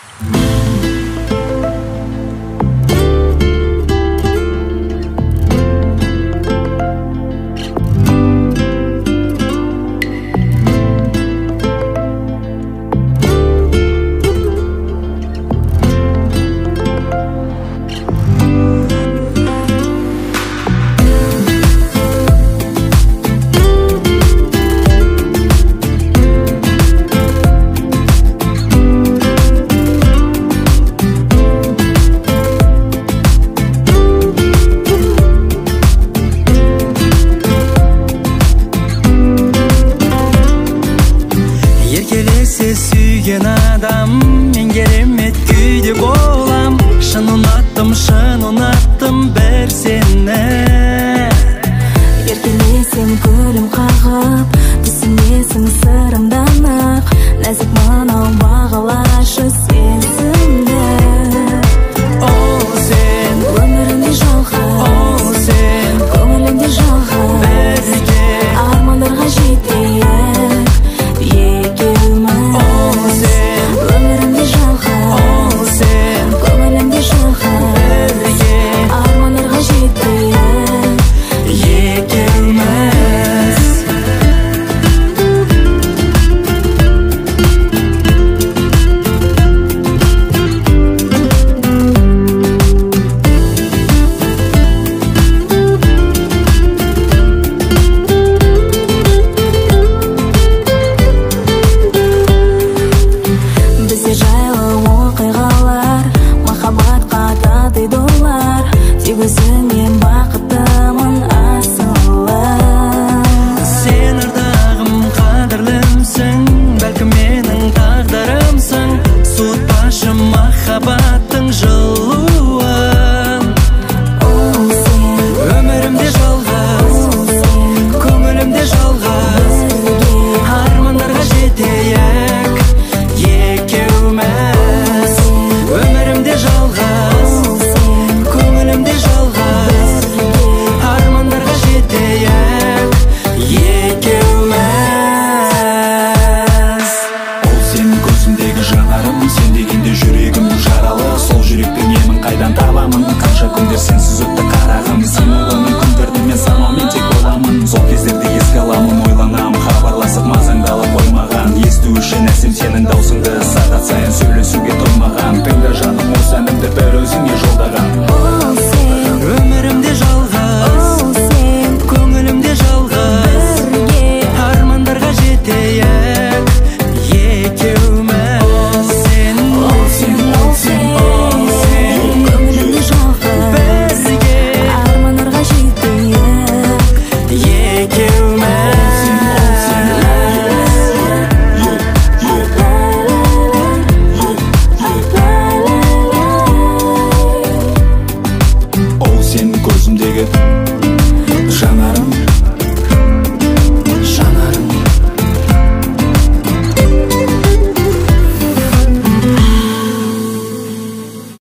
Sүйген адам мен керемет күйде болам. Шын ұнаттым бір сені. Еркелесем күлім қағып, түсінесің сырымды анық. Нәзік мынау бағалашы сезімді. Ол сен өмірімде жалғыз, ол сен көңілімде жалғыз. Бірге армандарға жетейік екеуміз. өмірімде жалғыз, көңілімде жалғыз. Бірге армандарға жетейік екеуміз. Бізде жайлы оқиғалар, махаббатқа татиды олар. Тек өзіңмен бақыттымын асылы. Сен ардағым, қадірлімсің, бәлкім менің тағдырымсың. Суытпашы махаббаттың жылуын. Ол сен, Өмірімде жалғыз, көңілімде жалғыз. Армандарға жетейік екеуміз. Өмірімде жалғыз, көңілімде жалғыз. Армандарға жетейік екеуміз. Ол сенің көзімдегі жанарым, сен дегенде жүрегім жаралы. Сол жүректің емін қайдан табамын? Қанша күндер сенсіз өтті қарағым. Сен ойлаумен күндерді мен санаумен тек боламын. Сол кездерді еске аламын, ойланамын. Хабарласып мазаңдалып қоймаған, есту үшін әсем сенің даусыңды. Сағат сайын сөйлесуге